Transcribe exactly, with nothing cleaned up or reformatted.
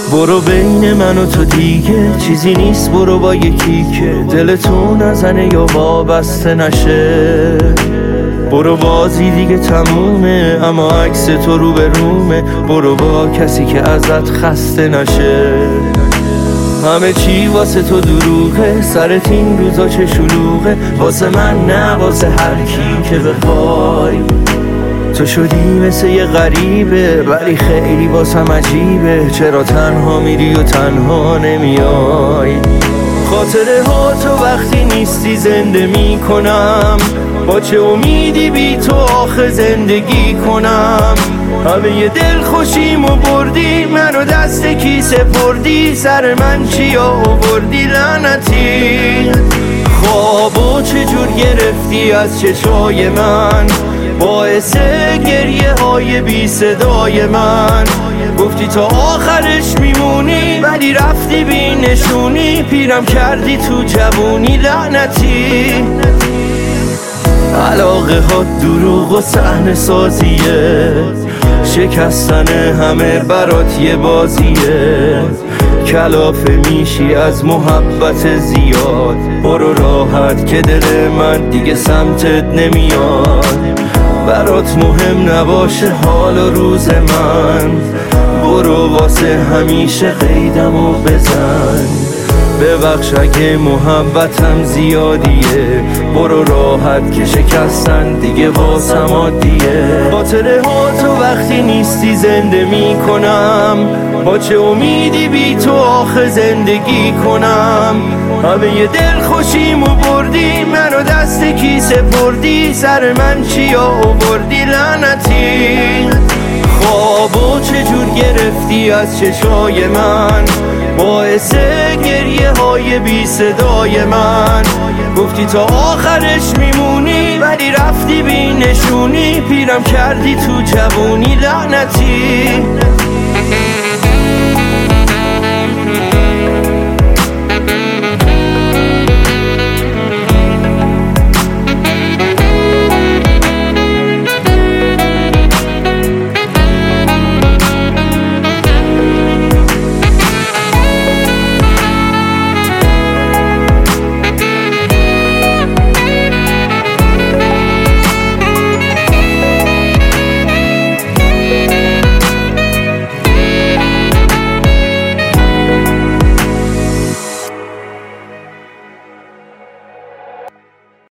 برو بین من و تو دیگه چیزی نیست، برو با یکی که دل تو نزنه یا وابسته نشه. برو بازی دیگه تمومه، اما عکس تو رو به رومه. برو با کسی که ازت خسته نشه. همه چی واسه تو دروغه، سرت این روزا چه شلوغه. واسه من نه واسه هر کی که بخوای. تو شدی مثل یه غریبه، ولی خیلی واسم عجیبه. چرا تنها میری و تنها نمیای؟ خاطره ها تو وقتی نیستی زنده میکنم. با چه امیدی بی تو آخه زندگی کنم؟ همه یه دل خوشیمو بردی، منو دست کی سپردی. سر من چی آوردی لعنتی؟ خوابو چجور گرفتی از چشای من، باعث گریه های بی صدای من. گفتی تا آخرش میمونی، ولی رفتی بی نشونی. پیرم کردی تو جوونی لعنتی. علاقه ها دروغ و صحنه سازیه، شکستن همه برات یه بازیه. کلافه میشی از محبت زیاد. برو راحت که دل من دیگه سمتت نمیاد. برات مهم نباشه حال و روز من. برو واسه همیشه قیدمو بزن. ببخش اگه محبتم زیادیه. برو راحت که شکستن دیگه واسم عادیه. خاطره ها تو وقتی نیستی زنده میکنم. با چه امیدی بی تو آخه زندگی کنم؟ همه یه دل خوشیمو بردی، منو دست کی سپردی. سر من چی آوردی لعنتی؟ خوابو چجور گرفتی از چشای من، باعث گریه های بی صدای من. گفتی تا آخرش میمونی، ولی رفتی بی نشونی. پیرم کردی تو جوونی لعنتی.